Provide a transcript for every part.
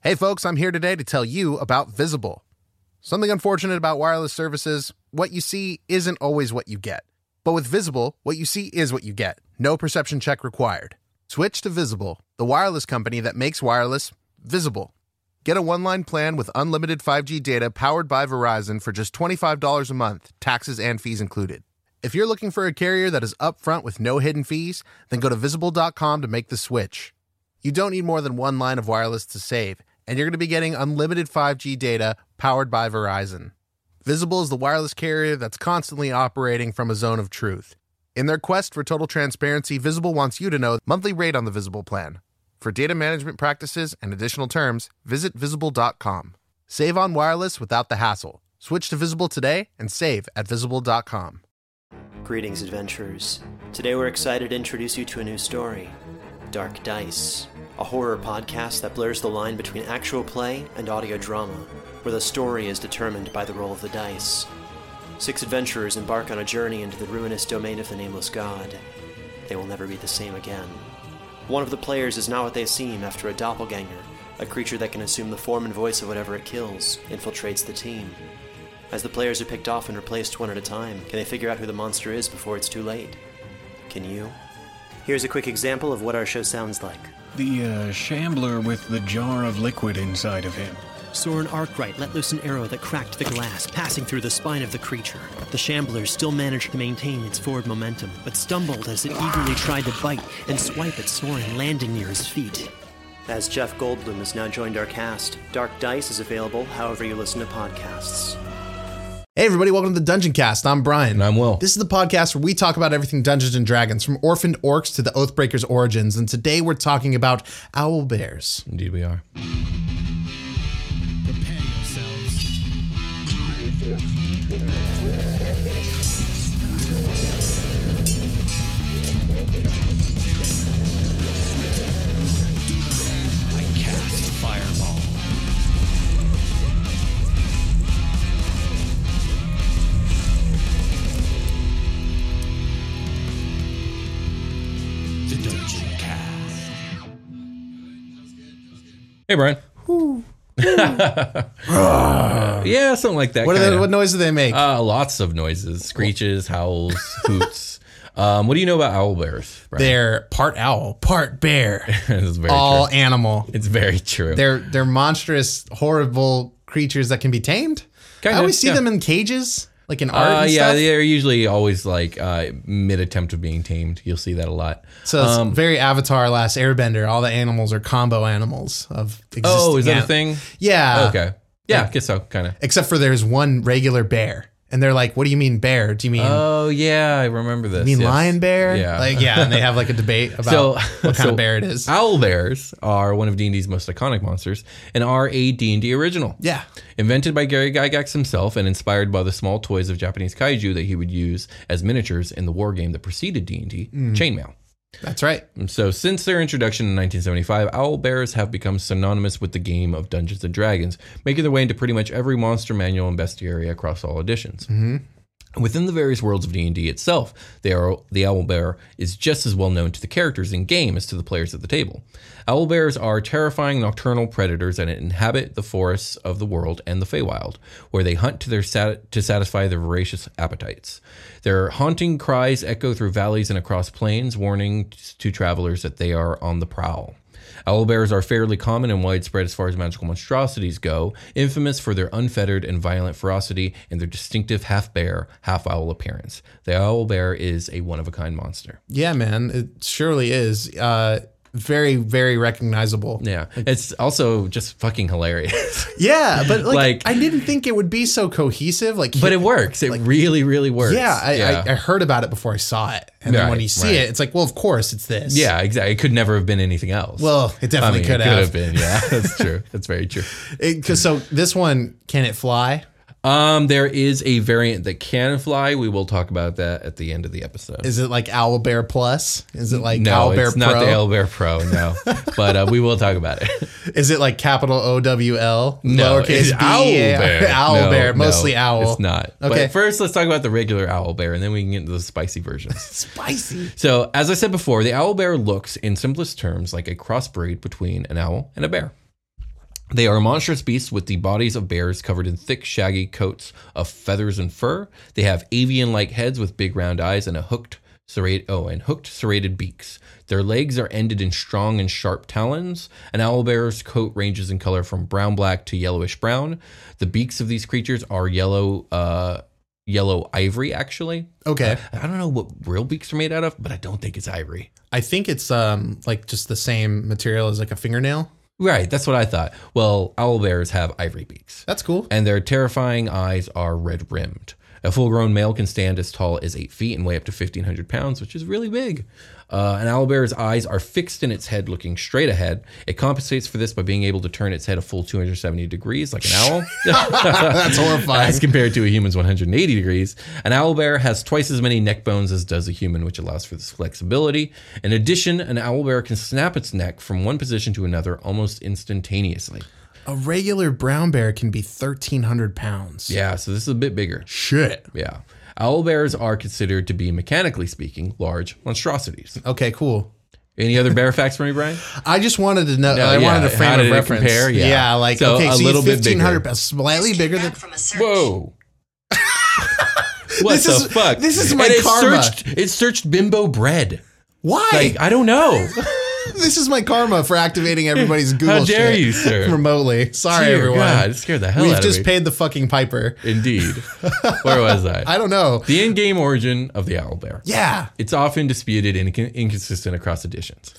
Hey folks, I'm here today to tell you about Visible. Something unfortunate about wireless services, what you see isn't always what you get. But with Visible, what you see is what you get. No perception check required. Switch to Visible, the wireless company that makes wireless visible. Get a one-line plan with unlimited 5G data powered by Verizon for just $25 a month, taxes and fees included. If you're looking for a carrier that is upfront with no hidden fees, then go to Visible.com to make the switch. You don't need more than one line of wireless to save, and you're going to be getting unlimited 5G data powered by Verizon. Visible is the wireless carrier that's constantly operating from a zone of truth. In their quest for total transparency, Visible wants you to know the monthly rate on the Visible plan. For data management practices and additional terms, visit Visible.com. Save on wireless without the hassle. Switch to Visible today and save at Visible.com. Greetings, adventurers. Today we're excited to introduce you to a new story, Dark Dice, a horror podcast that blurs the line between actual play and audio drama, where the story is determined by the roll of the dice. 6 adventurers embark on a journey into the ruinous domain of the Nameless God. They will never be the same again. One of the players is not what they seem after a doppelganger, a creature that can assume the form and voice of whatever it kills, infiltrates the team. As the players are picked off and replaced one at a time, can they figure out who the monster is before it's too late? Can you? Here's a quick example of what our show sounds like. The shambler with the jar of liquid inside of him. Soren Arkwright let loose an arrow that cracked the glass, passing through the spine of the creature. The shambler still managed to maintain its forward momentum, but stumbled as it eagerly tried to bite and swipe at Soren, landing near his feet. As Jeff Goldblum has now joined our cast, Dark Dice is available however you listen to podcasts. Hey everybody, welcome to the Dungeon Cast. I'm Brian. And I'm Will. This is the podcast where we talk about everything Dungeons & Dragons, from orphaned orcs to the Oathbreakers' origins, and today we're talking about owl bears. Indeed we are. Prepare yourselves. I cast Fireball. The Dungeon Cast. Hey, Brian. Yeah, something like that. What noise do they make? Lots of noises. Screeches, howls, hoots. What do you know about owl bears, Brian? They're part owl, part bear. It's very all true. animal. It's very true. They're monstrous, horrible creatures that can be tamed. Kinda, I always see yeah. them in cages, like in art and yeah, stuff. they're usually always like mid-attempt of being tamed. You'll see that a lot. So it's very Avatar: Last Airbender. All the animals are combo animals of existing. Oh, is that a thing? Yeah. Okay. Yeah, I guess so, kind of. Except for there's one regular bear. And they're like, what do you mean bear? Do you mean Oh, yeah, I remember this. you mean yes. lion bear? Yeah. Like, yeah, and they have like a debate about what kind of bear it is. Owl bears are one of D&D's most iconic monsters and are a D&D original. Yeah. Invented by Gary Gygax himself and inspired by the small toys of Japanese kaiju that he would use as miniatures in the war game that preceded D&D, Chainmail. That's right. And so since their introduction in 1975, owl bears have become synonymous with the game of Dungeons & Dragons, making their way into pretty much every monster manual and bestiary across all editions. Within the various worlds of D&D itself, the owl bear is just as well known to the characters in game as to the players at the table. Owl bears are terrifying nocturnal predators that inhabit the forests of the world and the Feywild, where they hunt to satisfy their voracious appetites. Their haunting cries echo through valleys and across plains, warning to travelers that they are on the prowl. Owl bears are fairly common and widespread as far as magical monstrosities go, infamous for their unfettered and violent ferocity and their distinctive half-bear, half-owl appearance. The owl bear is a one-of-a-kind monster. Yeah, man. It surely is. Very, very recognizable. Yeah. It's also just fucking hilarious. Yeah, but like I didn't think it would be so cohesive. But it works. It really, really works. Yeah, I heard about it before I saw it. And then when you see it, it's like, well, of course it's this. Yeah, exactly. It could never have been anything else. Well, it definitely could have been. Yeah, that's true. That's very true. So this one, can it fly? There is a variant that can fly. We will talk about that at the end of the episode. Is it like Owlbear Plus? Is it like no, Owlbear it's Pro? not the Owlbear Pro, no. But we will talk about it. Is it like capital OWL? No, lowercase it's b? Owlbear. Owlbear, No, mostly owl. It's not. Okay. But first, let's talk about the regular Owlbear, and then we can get into the spicy versions. Spicy. So, as I said before, the Owlbear looks, in simplest terms, like a crossbreed between an owl and a bear. They are monstrous beasts with the bodies of bears covered in thick, shaggy coats of feathers and fur. They have avian-like heads with big round eyes and hooked, serrated beaks. Their legs are ended in strong and sharp talons. An owlbear's coat ranges in color from brown-black to yellowish-brown. The beaks of these creatures are yellow ivory, actually. Okay. I don't know what real beaks are made out of, but I don't think it's ivory. I think it's like just the same material as like a fingernail. Right, that's what I thought. Well, owlbears have ivory beaks. That's cool. And their terrifying eyes are red-rimmed. A full-grown male can stand as tall as 8 feet and weigh up to 1,500 pounds, which is really big. An owlbear's eyes are fixed in its head, looking straight ahead. It compensates for this by being able to turn its head a full 270 degrees, like an owl. That's horrifying. As compared to a human's 180 degrees. An owlbear has twice as many neck bones as does a human, which allows for this flexibility. In addition, an owlbear can snap its neck from one position to another almost instantaneously. A regular brown bear can be 1,300 pounds. Yeah, so this is a bit bigger. Shit. Yeah. Owlbears are considered to be, mechanically speaking, large monstrosities. Okay, cool. Any other bear facts for me, Brian? I just wanted to know. No, I yeah, wanted a how frame did of it reference. compare? Yeah. like So okay, a so little he's bit bigger. 1,500 pounds, slightly bigger than. Whoa. What This the is- fuck? this is my And karma. It searched bimbo bread. Why? Like, I don't know. This is my karma for activating everybody's Google How dare shit you, sir? remotely. Sorry, Dear everyone. God, it scared the hell We've out just of me. paid the fucking piper. Indeed. Where was I? I don't know. The in-game origin of the owlbear. Yeah. It's often disputed and inconsistent across editions.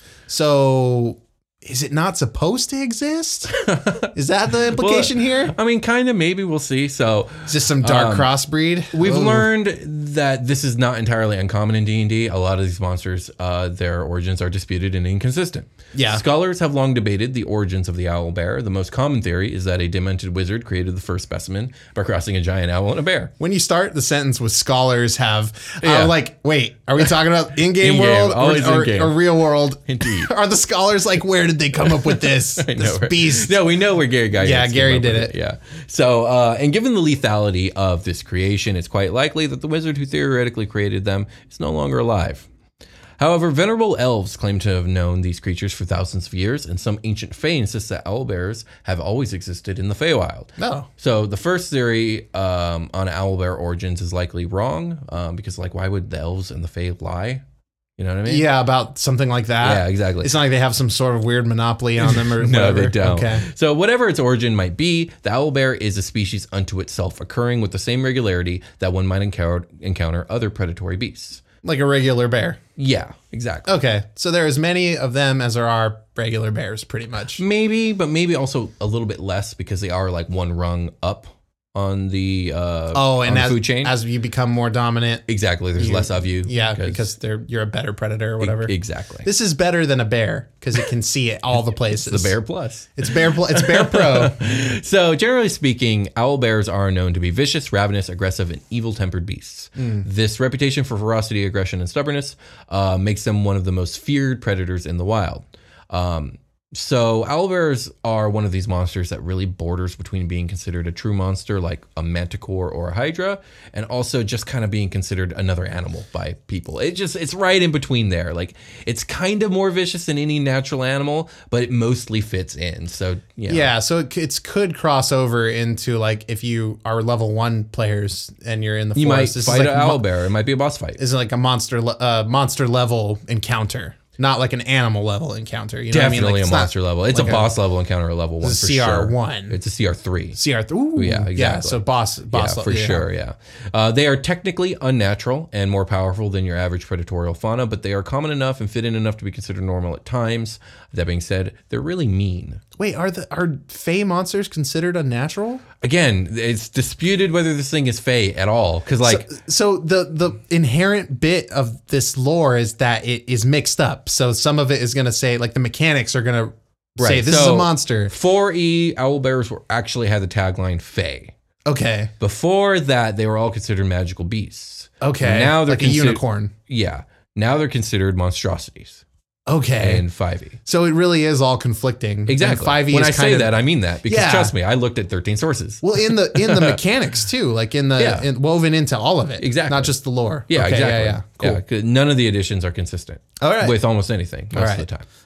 So is it not supposed to exist? Is that the implication here? I mean, kind of, maybe, we'll see. So Is this some dark crossbreed? we've Ooh. learned that this is not entirely uncommon in D&D. A lot of these monsters, their origins are disputed and inconsistent. Yeah. Scholars have long debated the origins of the owlbear. The most common theory is that a demented wizard created the first specimen by crossing a giant owl and a bear. When you start the sentence with scholars have, Yeah. I'm like, wait, are we talking about in-game In-game, world always in-game. or real world? Indeed. Are the scholars like, where did they come up with this? I know, This right? beast. No, we know where Gary Gygax Yeah, came Gary up did with it. Yeah. So, and given the lethality of this creation, it's quite likely that the wizard who theoretically created them is no longer alive. However, venerable elves claim to have known these creatures for thousands of years, and some ancient fae insist that owlbears have always existed in the Feywild. No. So the first theory on owlbear origins is likely wrong, because like, why would the elves and the fae lie? You know what I mean? Yeah, about something like that. Yeah, exactly. It's not like they have some sort of weird monopoly on them or No, whatever. they don't. Okay. So whatever its origin might be, the owlbear is a species unto itself, occurring with the same regularity that one might encounter other predatory beasts. Like a regular bear. Yeah, exactly. Okay. So there are as many of them as there are regular bears, pretty much. Maybe, but maybe also a little bit less because they are like one rung up on the on the food chain. As you become more dominant. Exactly, there's less of you. Yeah, because you're a better predator or whatever. Exactly. This is better than a bear because it can see it all the places. The bear plus. It's bear pro. So generally speaking, owlbears are known to be vicious, ravenous, aggressive, and evil-tempered beasts. This reputation for ferocity, aggression, and stubbornness makes them one of the most feared predators in the wild. So owlbears are one of these monsters that really borders between being considered a true monster like a manticore or a hydra, and also just kind of being considered another animal by people. It's right in between there. Like, it's kind of more vicious than any natural animal, but it mostly fits in. So Yeah, so it could cross over into like if you are level 1 players and you're in the you might forest. This is fight like an owlbear. It might be a boss fight. Is like a monster level encounter, not like an animal level encounter. You know Definitely what I mean? Like, a it's not monster level. It's like a boss level encounter, level 1 for It's a sure. CR1. It's a CR3. CR. Ooh, Yeah, exactly. Yeah, so boss Yeah, level. for sure. Yeah, they are technically unnatural and more powerful than your average predatorial fauna, but they are common enough and fit in enough to be considered normal at times. That being said, they're really mean. Wait, are Fey monsters considered unnatural? Again, it's disputed whether this thing is Fey at all, because like So the inherent bit of this lore is that it is mixed up. So some of it is going to say like the mechanics are going to say this is a monster. 4E owlbears actually had the tagline Fey. Okay. Before that, they were all considered magical beasts. Okay. Now they're like a unicorn. Yeah. Now they're considered monstrosities. Okay. And 5e. So it really is all conflicting. Exactly. And 5e when is I say that, I mean that because Yeah. trust me, I looked at 13 sources. Well, in the mechanics too, like woven into all of it. Exactly. Not just the lore. Yeah, Okay, exactly. Yeah. Cool. 'Cause none of the editions are consistent. All right. With almost anything most All right. of the time.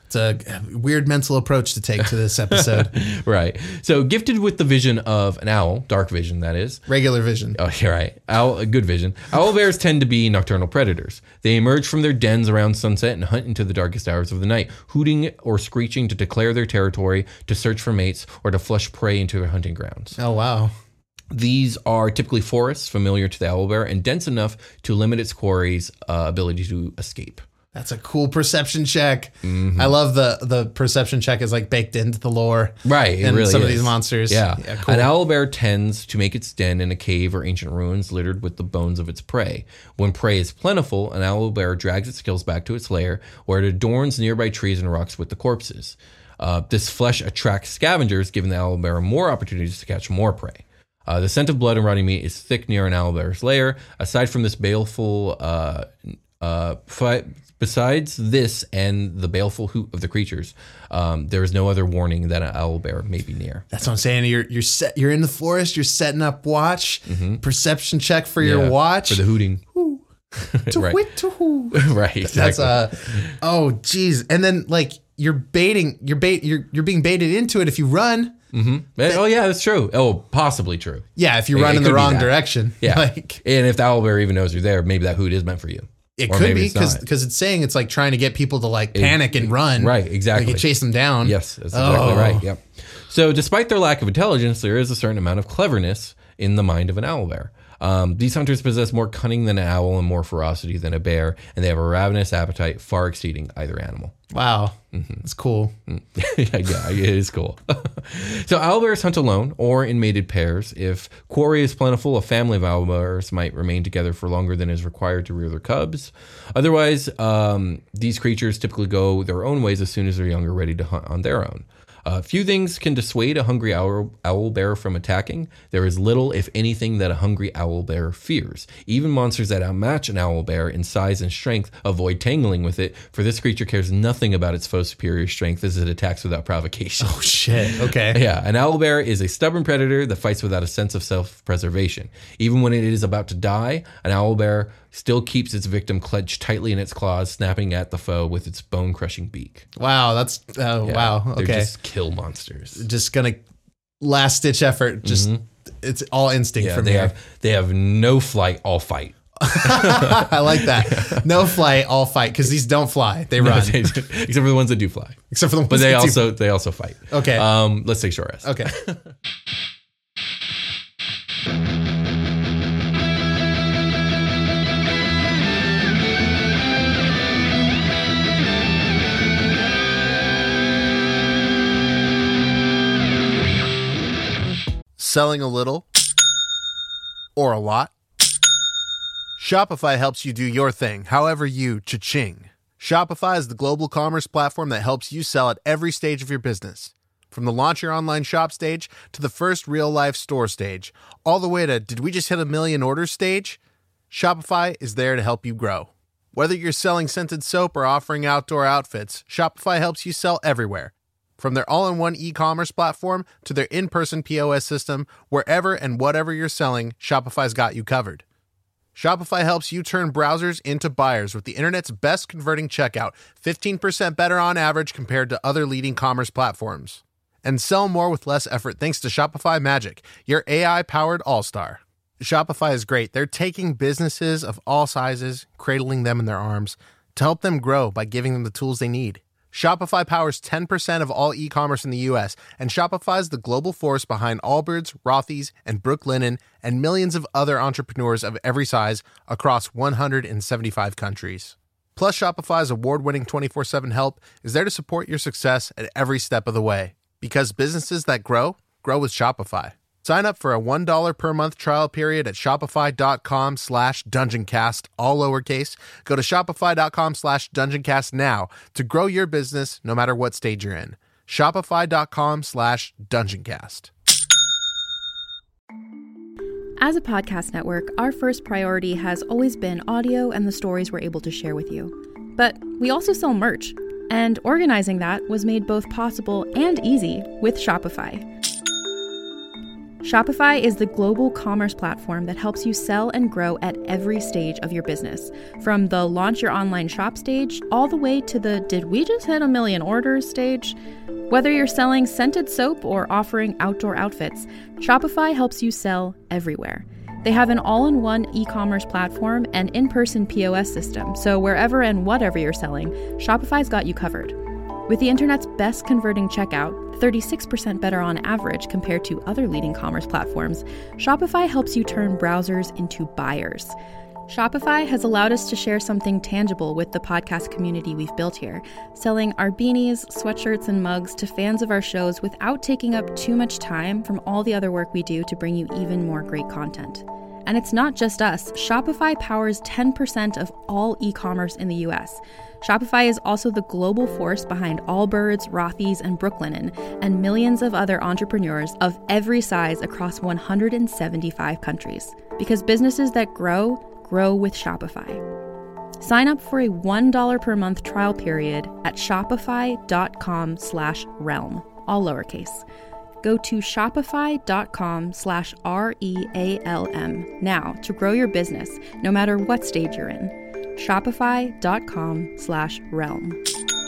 It's a weird mental approach to take to this episode. Right. So gifted with the vision of an owl, dark vision, that is. Regular vision. Oh, you're right. Good vision. Owlbears tend to be nocturnal predators. They emerge from their dens around sunset and hunt into the darkest hours of the night, hooting or screeching to declare their territory, to search for mates, or to flush prey into their hunting grounds. Oh, wow. These are typically forests familiar to the owlbear and dense enough to limit its quarry's ability to escape. That's a cool perception check. I love the perception check is like baked into the lore. Right, it and really some is. of these monsters. Yeah. Cool. An owlbear tends to make its den in a cave or ancient ruins littered with the bones of its prey. When prey is plentiful, an owlbear drags its kills back to its lair, where it adorns nearby trees and rocks with the corpses. This flesh attracts scavengers, giving the owlbear more opportunities to catch more prey. The scent of blood and rotting meat is thick near an owlbear's lair. Aside from this baleful besides this and the baleful hoot of the creatures, there is no other warning that an owlbear may be near. That's what I'm saying. You're in the forest. You're setting up watch. Perception check for your watch. For the hooting. Right. Right. Exactly. That's oh geez. And then like you're being baited into it if you run. Oh yeah, that's true. Oh, possibly true. Yeah, if you run in the wrong direction. Yeah. Like, and if the owlbear even knows you're there, maybe that hoot is meant for you. It could be because it's saying it's like trying to get people to like panic and run. Right, exactly. Like you chase them down. Yes, that's exactly right. Yep. So despite their lack of intelligence, there is a certain amount of cleverness in the mind of an owlbear. These hunters possess more cunning than an owl and more ferocity than a bear, and they have a ravenous appetite far exceeding either animal. Wow. That's cool. Yeah, it is cool. So owlbears hunt alone or in mated pairs. If quarry is plentiful, a family of owlbears might remain together for longer than is required to rear their cubs. Otherwise, these creatures typically go their own ways as soon as they're young or ready to hunt on their own. Few things can dissuade a hungry owlbear from attacking. There is little, if anything, that a hungry owlbear fears. Even monsters that outmatch an owlbear in size and strength avoid tangling with it, for this creature cares nothing about its foe's superior strength as it attacks without provocation. Oh, shit. Okay. Yeah, an owlbear is a stubborn predator that fights without a sense of self-preservation. Even when it is about to die, an owlbear still keeps its victim clenched tightly in its claws, snapping at the foe with its bone-crushing beak. Wow, that's wow. Okay, they're just kill monsters. Just gonna last-ditch effort. Just it's all instinct from here. They have no flight, all fight. I like that. No flight, all fight, because these don't fly; they run. Except for the ones that do fly. Except for the ones, but they that also fight. Okay. Let's take a short rest. Okay. Selling a little or a lot? Shopify helps you do your thing, however you cha-ching. Shopify is the global commerce platform that helps you sell at every stage of your business. From the launch your online shop stage to the first real-life store stage, all the way to did we just hit 1 million orders stage? Shopify is there to help you grow. Whether you're selling scented soap or offering outdoor outfits, Shopify helps you sell everywhere. From their all-in-one e-commerce platform to their in-person POS system, wherever and whatever you're selling, Shopify's got you covered. Shopify helps you turn browsers into buyers with the internet's best converting checkout, 15% better on average compared to other leading commerce platforms. And sell more with less effort thanks to Shopify Magic, your AI-powered all-star. Shopify is great. They're taking businesses of all sizes, cradling them in their arms, to help them grow by giving them the tools they need. Shopify powers 10% of all e-commerce in the U.S., and Shopify's the global force behind Allbirds, Rothy's, and Brooklinen, and millions of other entrepreneurs of every size across 175 countries. Plus, Shopify's award-winning 24/7 help is there to support your success at every step of the way. Because businesses that grow, grow with Shopify. Sign up for a $1 per month trial period at shopify.com/dungeoncast, all lowercase. Go to shopify.com/dungeoncast now to grow your business no matter what stage you're in. Shopify.com/dungeoncast. As a podcast network, our first priority has always been audio and the stories we're able to share with you. But we also sell merch, and organizing that was made both possible and easy with Shopify. Shopify is the global commerce platform that helps you sell and grow at every stage of your business. From the launch your online shop stage, all the way to the did we just hit 1 million orders stage? Whether you're selling scented soap or offering outdoor outfits, Shopify helps you sell everywhere. They have an all-in-one e-commerce platform and in-person POS system, so wherever and whatever you're selling, Shopify's got you covered. With the internet's best converting checkout, 36% better on average compared to other leading commerce platforms, Shopify helps you turn browsers into buyers. Shopify has allowed us to share something tangible with the podcast community we've built here, selling our beanies, sweatshirts, and mugs to fans of our shows without taking up too much time from all the other work we do to bring you even more great content. And it's not just us. Shopify powers 10% of all e-commerce in the US. Shopify is also the global force behind Allbirds, Rothy's, and Brooklinen, and millions of other entrepreneurs of every size across 175 countries. Because businesses that grow with Shopify. Sign up for a $1 per month trial period at shopify.com/realm, all lowercase. Go to shopify.com/REALM now to grow your business, no matter what stage you're in. Shopify.com/realm.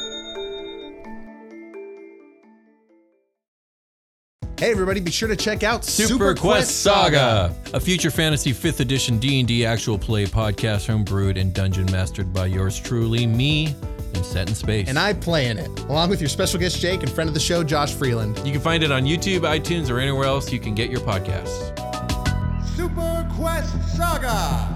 Hey everybody, be sure to check out Super Quest Saga, a future fantasy 5th edition D&D actual play podcast homebrewed and dungeon mastered by yours truly, me, and set in space. And I play in it, along with your special guest Jake and friend of the show, Josh Freeland. You can find it on YouTube, iTunes, or anywhere else you can get your podcasts. Super Quest Saga!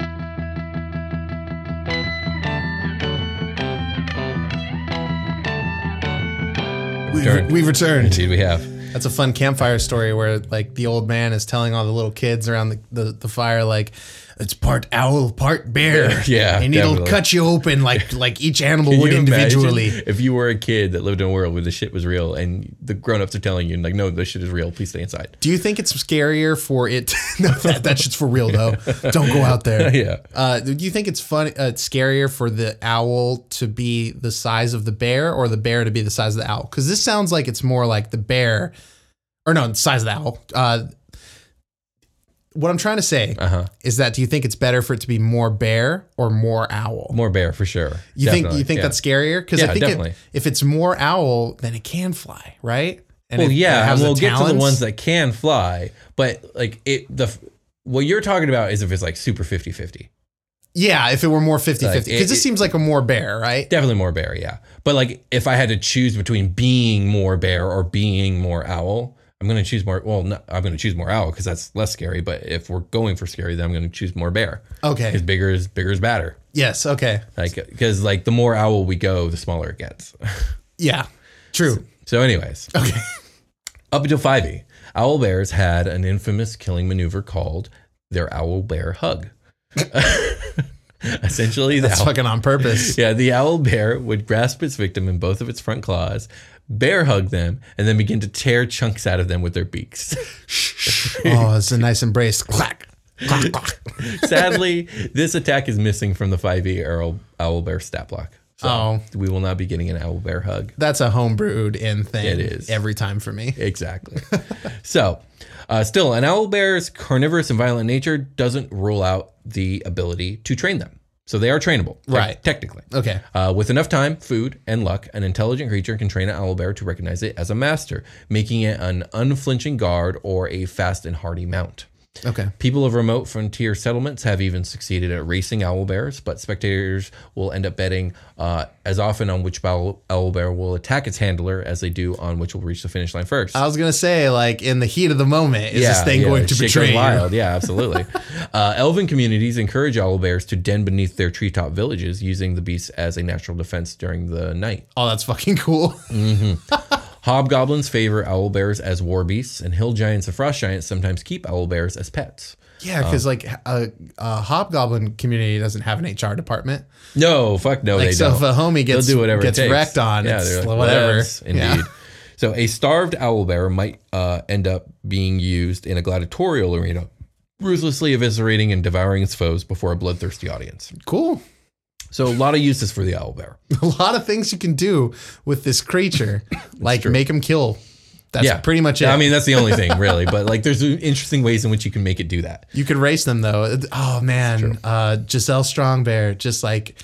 We've returned. Indeed, we have. That's a fun campfire story where like the old man is telling all the little kids around the fire, like, it's part owl, part bear. Yeah, and definitely. it'll cut you open like each animal Can would you individually. imagine if you were a kid that lived in a world where the shit was real and the grown-ups are telling you, like, no, this shit is real, please stay inside. Do you think it's scarier for it? No, that shit's for real though. Don't go out there. Yeah. Do you think it's scarier for the owl to be the size of the bear or the bear to be the size of the owl? Because this sounds like it's more like the bear, or no, the size of the owl. What I'm trying to say is that do you think it's better for it to be more bear or more owl? More bear for sure. You think that's scarier? Because I think definitely. if it's more owl, then it can fly, right? And well, yeah, and we'll get to the talons. ones that can fly, but like what you're talking about is if it's like super 50-50. Yeah, if it were more 50-50. Like, Because this seems like a more bear, right? Definitely more bear, yeah. But like if I had to choose between being more bear or being more owl, I'm going to choose more. Well, no, I'm going to choose more owl because that's less scary. But if we're going for scary, then I'm going to choose more bear. Okay. Because bigger is badder. Yes. Okay. Like because like the more owl we go, the smaller it gets. Yeah. True. So anyways. Okay. Up until 5e, owl bears had an infamous killing maneuver called their owl bear hug. Essentially, that's fucking on purpose. Yeah, the owl bear would grasp its victim in both of its front claws, bear hug them, and then begin to tear chunks out of them with their beaks. Oh, it's a nice embrace. Clack. Clack, clack. Sadly, this attack is missing from the 5e owl bear stat block. So we will not be getting an owl bear hug. That's a homebrewed in thing. It is. Every time for me. Exactly. So, still, an owl bear's carnivorous and violent nature doesn't rule out the ability to train them. So they are trainable, right? Technically. Okay. With enough time, food, and luck, an intelligent creature can train an owl bear to recognize it as a master, making it an unflinching guard or a fast and hardy mount. Okay. People of remote frontier settlements have even succeeded at racing owl bears, but spectators will end up betting as often on which owl bear will attack its handler as they do on which will reach the finish line first. I was going to say, like, in the heat of the moment, is this thing going to betray you? Wild. Yeah, absolutely. Elven communities encourage owl bears to den beneath their treetop villages, using the beasts as a natural defense during the night. Oh, that's fucking cool. Mm-hmm. Hobgoblins favor owl bears as war beasts, and hill giants and frost giants sometimes keep owl bears as pets. Yeah, because like a hobgoblin community doesn't have an HR department. No, fuck no, like, they so don't. if a homie gets wrecked on, yeah, it's like, whatever. Indeed. Yeah. So a starved owl bear might end up being used in a gladiatorial arena, ruthlessly eviscerating and devouring its foes before a bloodthirsty audience. Cool. So a lot of uses for the owl bear. A lot of things you can do with this creature, like true. make him kill. That's pretty much it. I mean, that's the only thing really, but like there's interesting ways in which you can make it do that. You could race them though. Oh man, Giselle Strongbear just like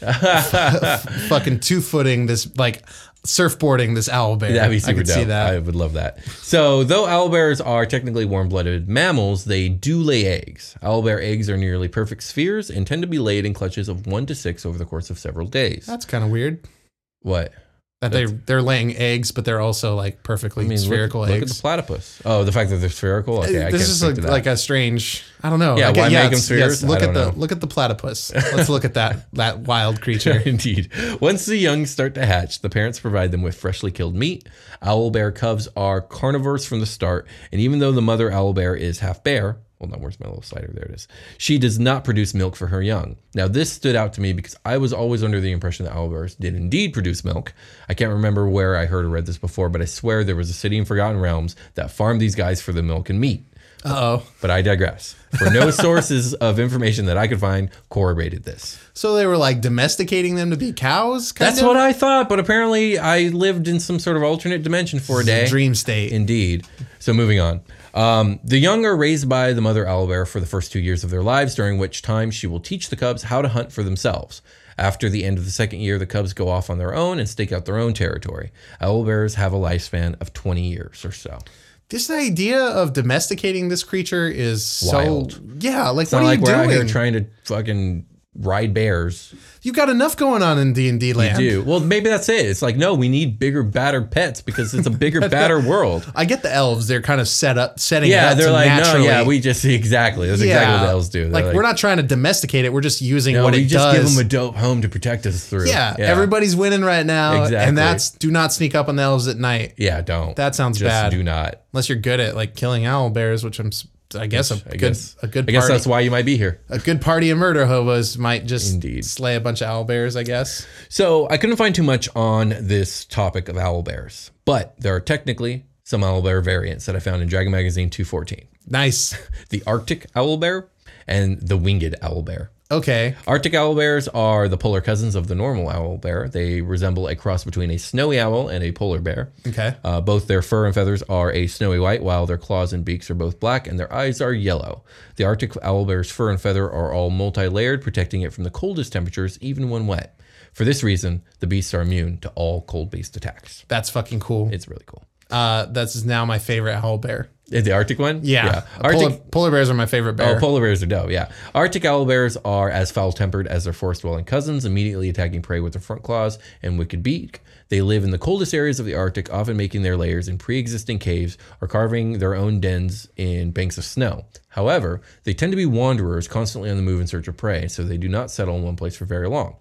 fucking 2-footing this, like surfboarding this owlbear. That'd be super I could dope. see that. I would love that. So though owlbears are technically warm-blooded mammals, they do lay eggs. Owlbear eggs are nearly perfect spheres and tend to be laid in clutches of 1 to 6 over the course of several days. That's kind of weird. What? That they're laying eggs, but they're also like perfectly spherical look eggs. at the platypus. Oh, the fact that they're spherical. Okay, This is like a strange. I don't know. Yeah, why make them Yes, spheres? look at the platypus. Let's look at that wild creature. Indeed. Once the young start to hatch, the parents provide them with freshly killed meat. Owlbear cubs are carnivores from the start, and even though the mother owlbear is half bear, hold on, where's my little slider? There it is. She does not produce milk for her young. Now, this stood out to me because I was always under the impression that owlbears did indeed produce milk. I can't remember where I heard or read this before, but I swear there was a city in Forgotten Realms that farmed these guys for the milk and meat. Uh-oh. But I digress. For no sources of information that I could find corroborated this. So they were like domesticating them to be cows? That's what I thought, but apparently I lived in some sort of alternate dimension for a day. Dream state. Indeed. So moving on. The young are raised by the mother owlbear for the first 2 years of their lives, during which time she will teach the cubs how to hunt for themselves. After the end of the second year, the cubs go off on their own and stake out their own territory. Owlbears have a lifespan of 20 years or so. This idea of domesticating this creature is Wild. so... Yeah, like, It's what not are like you we're doing? out here trying to fucking ride bears. You've got enough going on in D&D land. You do. Well, maybe that's it. It's like, no, we need bigger, badder pets because it's a bigger, badder world. I get the elves. They're kind of setting it up They're to like, naturally. no, yeah, we just see exactly. That's exactly what the elves do. They're Like, we're not trying to domesticate it. We're just using no, what we it just does. give them a dope home to protect us through. Yeah, everybody's winning right now. Exactly. And that's, do not sneak up on the elves at night. Yeah, don't. That sounds just bad. do not. Unless you're good at like killing owl bears, which I guess I guess party. that's why you might be here. A good party of murder hobos might just Indeed. slay a bunch of owl bears, I guess. So I couldn't find too much on this topic of owlbears, but there are technically some owlbear variants that I found in Dragon Magazine 214. Nice. The Arctic owlbear and the winged owlbear. Okay. Arctic owlbears are the polar cousins of the normal owlbear. They resemble a cross between a snowy owl and a polar bear. Okay. Both their fur and feathers are a snowy white, while their claws and beaks are both black, and their eyes are yellow. The Arctic owlbear's fur and feather are all multi-layered, protecting it from the coldest temperatures, even when wet. For this reason, the beasts are immune to all cold-based attacks. That's fucking cool. It's really cool. That's now my favorite owl bear. The Arctic one? Yeah. Arctic Polar bears are my favorite bear. Oh, polar bears are dope, yeah. Arctic owlbears are as foul-tempered as their forest-dwelling cousins, immediately attacking prey with their front claws and wicked beak. They live in the coldest areas of the Arctic, often making their lairs in pre-existing caves or carving their own dens in banks of snow. However, they tend to be wanderers, constantly on the move in search of prey, so they do not settle in one place for very long.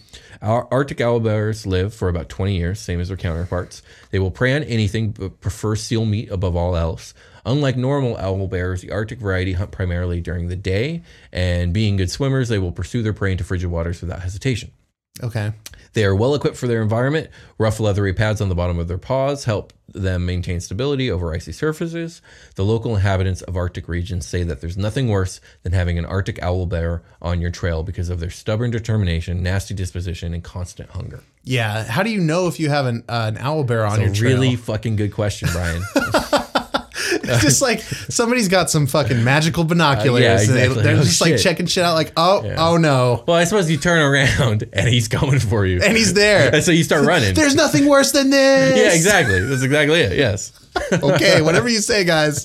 Our Arctic owlbears live for about 20 years, same as their counterparts. They will prey on anything, but prefer seal meat above all else. Unlike normal owlbears, the Arctic variety hunt primarily during the day, and being good swimmers, they will pursue their prey into frigid waters without hesitation. Okay. They are well equipped for their environment. Rough leathery pads on the bottom of their paws help them maintain stability over icy surfaces. The local inhabitants of Arctic regions say that there's nothing worse than having an Arctic owlbear on your trail because of their stubborn determination, nasty disposition, and constant hunger. Yeah. How do you know if you have an owl bear on your It's a trail? really fucking good question, Brian. It's just like somebody's got some fucking magical binoculars. Yeah, And exactly. they're Oh, just like shit. checking shit out like, oh no. Well, I suppose you turn around and he's coming for you. And he's there. And so you start running. There's nothing worse than this. Yeah, exactly. That's exactly it. Yes. Okay, whatever you say, guys.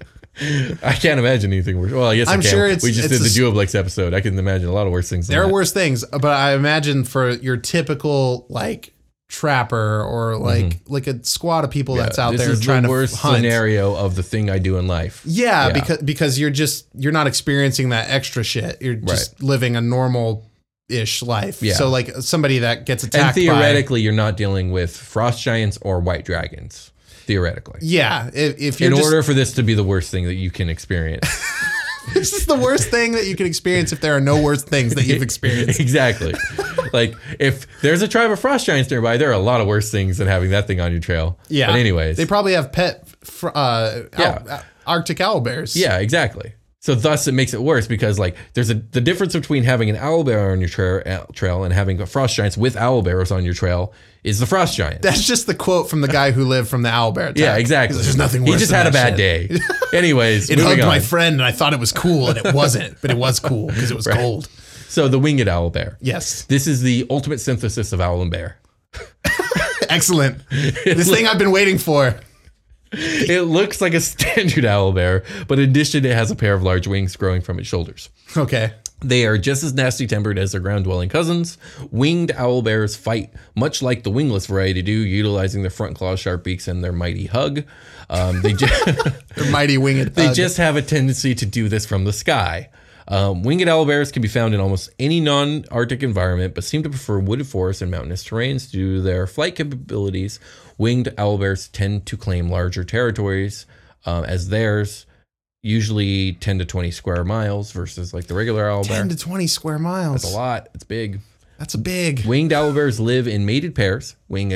I can't imagine anything worse. Well, yes, I I'm can. sure we just did the Duoblex episode. I can imagine a lot of worse things than There are that. worse things, but I imagine for your typical like trapper or like a squad of people that's out this there is trying the to worst hunt. scenario of the thing I do in life. Yeah, because you're not experiencing that extra shit. You're just living a normal-ish life. Yeah. So like somebody that gets And attacked theoretically, you're not dealing with frost giants or white dragons. Theoretically. Yeah, if you're In just, order for this to be the worst thing that you can experience. this is the worst thing that you can experience if there are no worse things that you've experienced. Exactly. Like, if there's a tribe of frost giants nearby, there are a lot of worse things than having that thing on your trail. Yeah. But anyways. They probably have pet Arctic owl bears. Yeah, exactly. So thus it makes it worse because like there's the difference between having an owlbear on your trail and having frost giants with owlbears on your trail is the frost giant. That's just the quote from the guy who lived from the owlbear attack. Yeah, exactly. There's nothing worse. He just than had a that bad shit. day. Anyways, It moving hugged on. my friend and I thought it was cool and it wasn't, but it was cool because it was cold. So the winged owlbear. Yes. This is the ultimate synthesis of owl and bear. Excellent. This thing I've been waiting for. It looks like a standard owlbear, but in addition, it has a pair of large wings growing from its shoulders. Okay. They are just as nasty tempered as their ground dwelling cousins. Winged owlbears fight much like the wingless variety do, utilizing their front claws, sharp beaks, and their mighty hug. They Their mighty winged They hug. just have a tendency to do this from the sky. Winged owlbears can be found in almost any non-Arctic environment, but seem to prefer wooded forests and mountainous terrains due to their flight capabilities. Winged owlbears tend to claim larger territories as theirs, usually 10 to 20 square miles versus like the regular owlbear. 10 to 20 square miles. That's a lot. It's big. That's a big. Winged owlbears live in mated pairs. Winged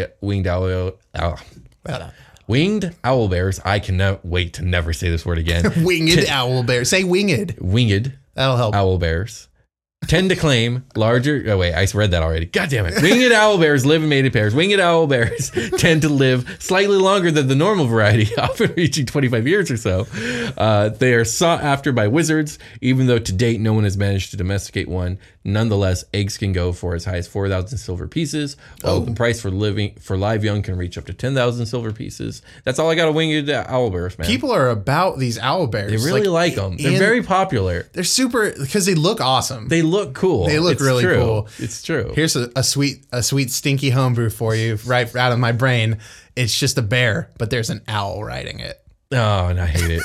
owlbears. I cannot wait to never say this word again. Winged owlbear. Say winged. Winged That'll help. owlbears tend to claim larger. Oh wait, I read that already. God damn it! Winged owlbears live in mated pairs. Winged owlbears tend to live slightly longer than the normal variety, often reaching 25 years or so. They are sought after by wizards, even though to date no one has managed to domesticate one. Nonetheless, eggs can go for as high as 4,000 silver pieces, while the price for live young can reach up to 10,000 silver pieces. That's all I got. A winged owlbears, man. People are about these owlbears. They really like them. They're very popular. They're super because they look awesome. They look cool. They look It's really true. cool. It's true. Here's a sweet stinky homebrew for you right out of my brain. It's just a bear, but there's an owl riding it. Oh, and I hate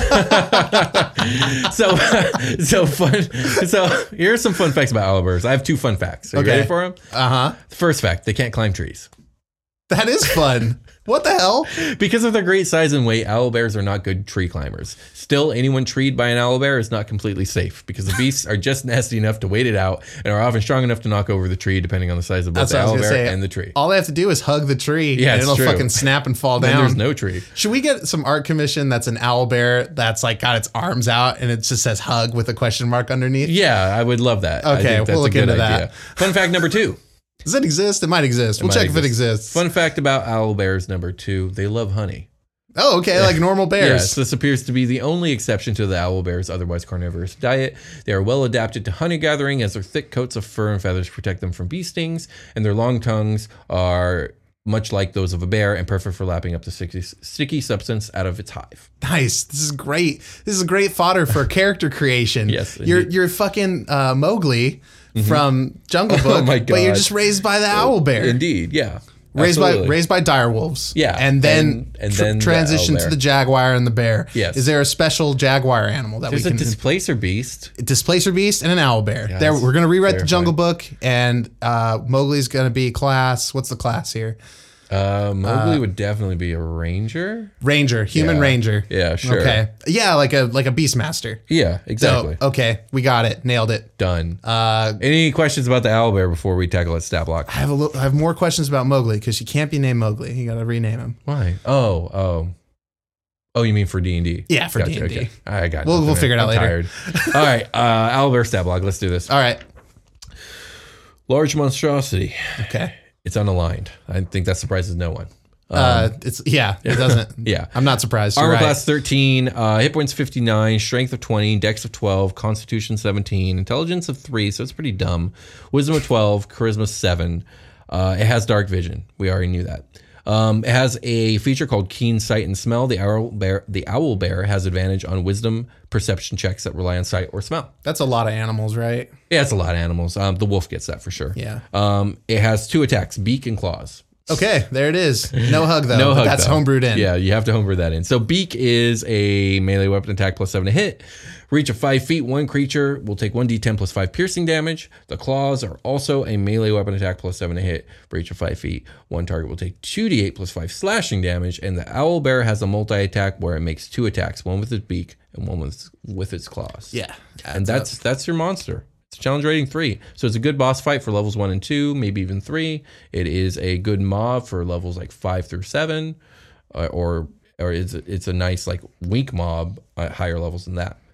it. So here's some fun facts about owlbears. I have 2 fun facts. Are you ready for them? Uh-huh. The first fact, they can't climb trees. That is fun. What the hell? Because of their great size and weight, owlbears are not good tree climbers. Still, anyone treed by an owlbear is not completely safe because the beasts are just nasty enough to wait it out and are often strong enough to knock over the tree depending on the size of both the owlbear and the tree. All they have to do is hug the tree Yeah, and it's it'll true. fucking snap and fall Then down. there's no tree. Should we get some art commission that's an owlbear that's like got its arms out and it just says hug with a question mark underneath? Yeah, I would love that. I Okay, think that's we'll a look good into idea. that. Fun fact number 2. Does it exist? It might exist. We'll check if it exists. Fun fact about owlbears number 2, they love honey. Oh, okay, like normal bears. Yes, this appears to be the only exception to the owlbear's otherwise carnivorous diet. They are well adapted to honey gathering as their thick coats of fur and feathers protect them from bee stings, and their long tongues are much like those of a bear and perfect for lapping up the sticky substance out of its hive. Nice. This is great. This is great fodder for character creation. Yes, You're fucking Mowgli from Jungle Book, my but you're God. just raised by the owlbear. Indeed, yeah. Raised Absolutely. by direwolves. Yeah, And then, and then the transition to owlbear. the jaguar and the bear. Yes. Is there a special jaguar animal that There's we a can displacer beast. displacer beast and an owlbear? Yeah, There, that's we're going to rewrite the terrifying. Jungle Book, and Mowgli's going to be class. What's the class here? Mowgli would definitely be a ranger. Ranger, human Yeah. ranger. Yeah, sure. Okay. Yeah, like a beastmaster. Yeah, exactly. So, okay, we got it. Nailed it. Done. Any questions about the owlbear before we tackle its stat block? I have more questions about Mowgli because you can't be named Mowgli. You got to rename him. Why? Oh, you mean for D&D? Yeah, for D&D. Okay. I got. We'll nothing, figure it out I'm later. Tired. All right, owlbear stat block. Let's do this. All right. Large monstrosity. Okay. It's unaligned. I think that surprises no one. It doesn't. Yeah. I'm not surprised. You're Armor right. class 13, hit points 59, strength of 20, dex of 12, constitution 17, intelligence of 3, so it's pretty dumb. Wisdom of 12, charisma 7. It has dark vision. We already knew that. It has a feature called keen sight and smell. The owlbear has advantage on wisdom perception checks that rely on sight or smell. That's a lot of animals, right? Yeah, it's a lot of animals. The wolf gets that for sure. Yeah. It has 2 attacks, beak and claws. Okay, there it is. No hug though. No but hug, that's though. homebrewed in. Yeah, you have to homebrew that in. So beak is a melee weapon attack plus 7 to hit. Reach of 5 feet. One creature will take 1d10 plus 5 piercing damage. The claws are also a melee weapon attack plus 7 to hit. Reach of 5 feet. One target will take 2d8 plus 5 slashing damage. And the owlbear has a multi-attack where it makes 2 attacks, one with its beak and one with its claws. Yeah. And that's your monster. It's challenge rating 3. So it's a good boss fight for levels 1 and 2, maybe even 3. It is a good mob for levels like 5 through 7, or it's a nice like weak mob at higher levels than that.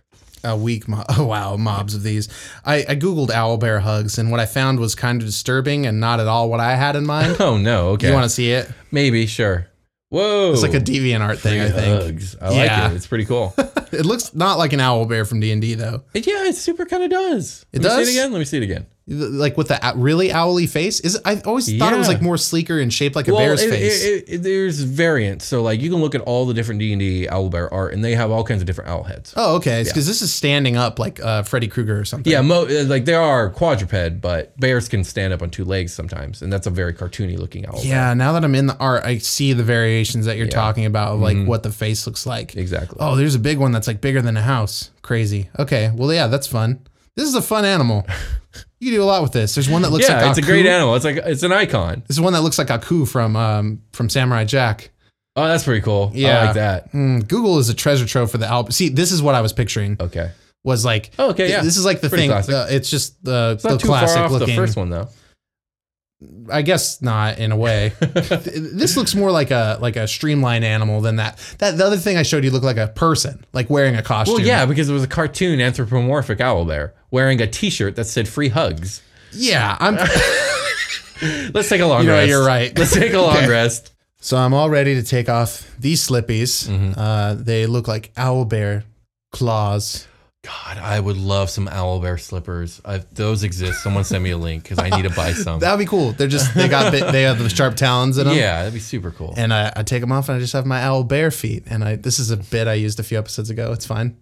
mobs of these. I Googled owlbear hugs, and what I found was kind of disturbing and not at all what I had in mind. Oh, no. Okay. You want to see it? Maybe, sure. Whoa. It's like a DeviantArt thing, I think. Hugs. I like it. It's pretty cool. It looks not like an owlbear from D&D, though. Yeah, it super kind of does. It does? Let me see it again. Like with the really owly face? I always thought it was like more sleeker and shaped like a bear's face. There's variants. So like you can look at all the different D&D owlbear art, and they have all kinds of different owl heads. Oh, okay. Because this is standing up like Freddy Krueger or something. Yeah, like they are quadruped, but bears can stand up on 2 legs sometimes, and that's a very cartoony looking owl. Yeah, now that I'm in the art, I see the variations that you're talking about, like what the face looks like. Exactly. Oh, there's a big one that's like bigger than a house. Crazy. Okay, well, yeah, that's fun. This is a fun animal. You can do a lot with this. There's one that looks like Aku. It's a great animal. It's an icon. This is one that looks like Aku from Samurai Jack. Oh, that's pretty cool. Yeah. I like that. Google is a treasure trove for the album. See, this is what I was picturing. Okay. Was like, this is like the pretty thing. Classic. It's just the it's not too classic far off looking. The first one though. I guess not in a way. This looks more like a streamlined animal than that. The other thing I showed you looked like a person, like wearing a costume. Well, yeah, because it was a cartoon anthropomorphic owlbear wearing a T-shirt that said "Free Hugs." Yeah, Let's take a long rest. You're right. Let's take a long rest. So I'm all ready to take off these slippies. They look like owlbear claws. God, I would love some owlbear slippers. Those exist. Someone send me a link because I need to buy some. That'd be cool. They have the sharp talons in them. Yeah, that'd be super cool. And I take them off and I just have my owlbear feet. And this is a bit I used a few episodes ago. It's fine.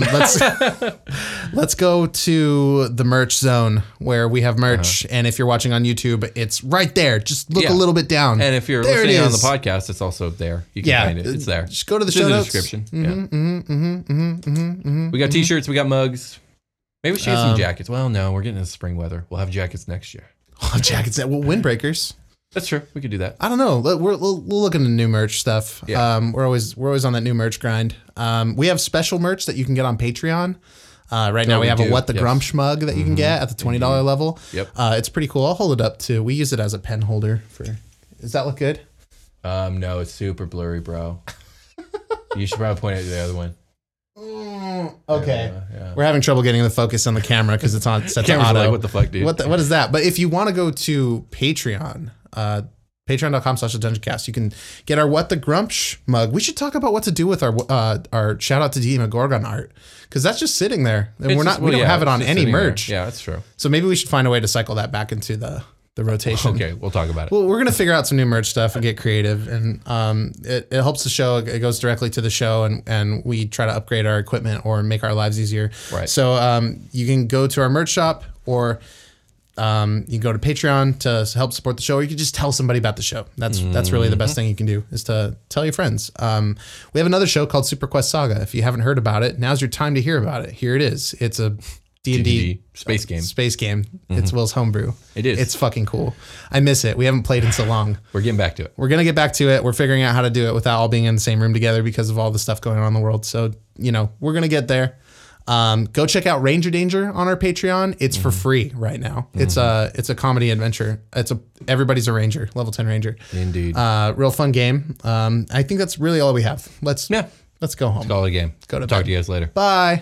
Let's go to the merch zone where we have merch. And if you're watching on YouTube, it's right there. Just look a little bit down. And if you're listening on the podcast, it's also there. You can find it. It's there. Just go to the show notes. Description. We got T-shirts. We got mugs. Maybe we should get some jackets. Well, no, we're getting into spring weather. We'll have jackets next year. Oh, jackets. Well, windbreakers. That's true. We could do that. I don't know. We'll look into new merch stuff. Yeah. We're always on that new merch grind. We have special merch that you can get on Patreon. Right now we have a What the Grumsh mug that you can get at the $20 level. Yep. It's pretty cool. I'll hold it up too. We use it as a pen holder Does that look good? No, it's super blurry, bro. You should probably point it to the other one. Okay. Yeah. We're having trouble getting the focus on the camera because it's on set to auto. Like, what the fuck, dude? What is that? But if you want to go to Patreon, patreon.com/thedungeoncast, you can get our What the Grumsh mug. We should talk about what to do with our shout out to Demogorgon art because that's just sitting there. And we don't have it on any merch. There. Yeah, that's true. So maybe we should find a way to cycle that back into the rotation. Okay, we'll talk about it. Well, we're going to figure out some new merch stuff and get creative. And it helps the show. It goes directly to the show, and we try to upgrade our equipment or make our lives easier. Right. So you can go to our merch shop, or you can go to Patreon to help support the show, or you can just tell somebody about the show. That's really the best thing you can do, is to tell your friends. We have another show called Super Quest Saga. If you haven't heard about it, now's your time to hear about it. Here it is. It's a D&D space game. It's Will's homebrew. It is. It's fucking cool. I miss it. We haven't played in so long. We're getting back to it. We're going to get back to it. We're figuring out how to do it without all being in the same room together because of all the stuff going on in the world. So, we're going to get there. Go check out Ranger Danger on our Patreon. It's for free right now. It's a comedy adventure. Everybody's a ranger, level 10 ranger. Indeed. Real fun game. I think that's really all we have. Let's go home. Let's call it a game. Go to Talk bed. to you guys later. Bye.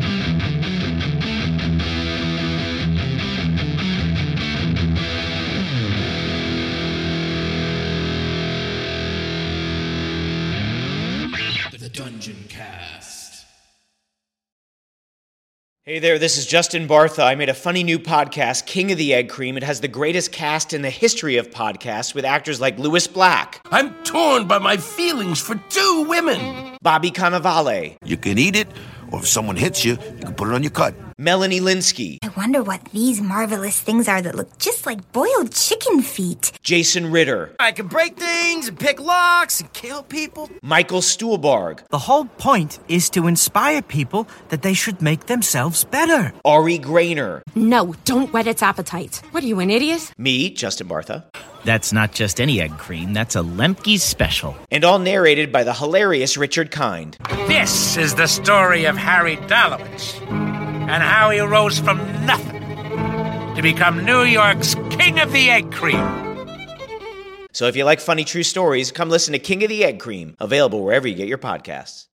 Hey there, this is Justin Bartha. I made a funny new podcast, King of the Egg Cream. It has the greatest cast in the history of podcasts with actors like Louis Black. I'm torn by my feelings for two women. Bobby Cannavale. You can eat it, or if someone hits you, you can put it on your cut. Melanie Linsky. I wonder what these marvelous things are that look just like boiled chicken feet. Jason Ritter. I can break things and pick locks and kill people. Michael Stuhlbarg. The whole point is to inspire people that they should make themselves better. Ari Grainer. No, don't whet its appetite. What are you, an idiot? Me, Justin Bartha. That's not just any egg cream, that's a Lemke's special. And all narrated by the hilarious Richard Kind. This is the story of Harry Dalowitz and how he rose from nothing to become New York's King of the Egg Cream. So if you like funny true stories, come listen to King of the Egg Cream, available wherever you get your podcasts.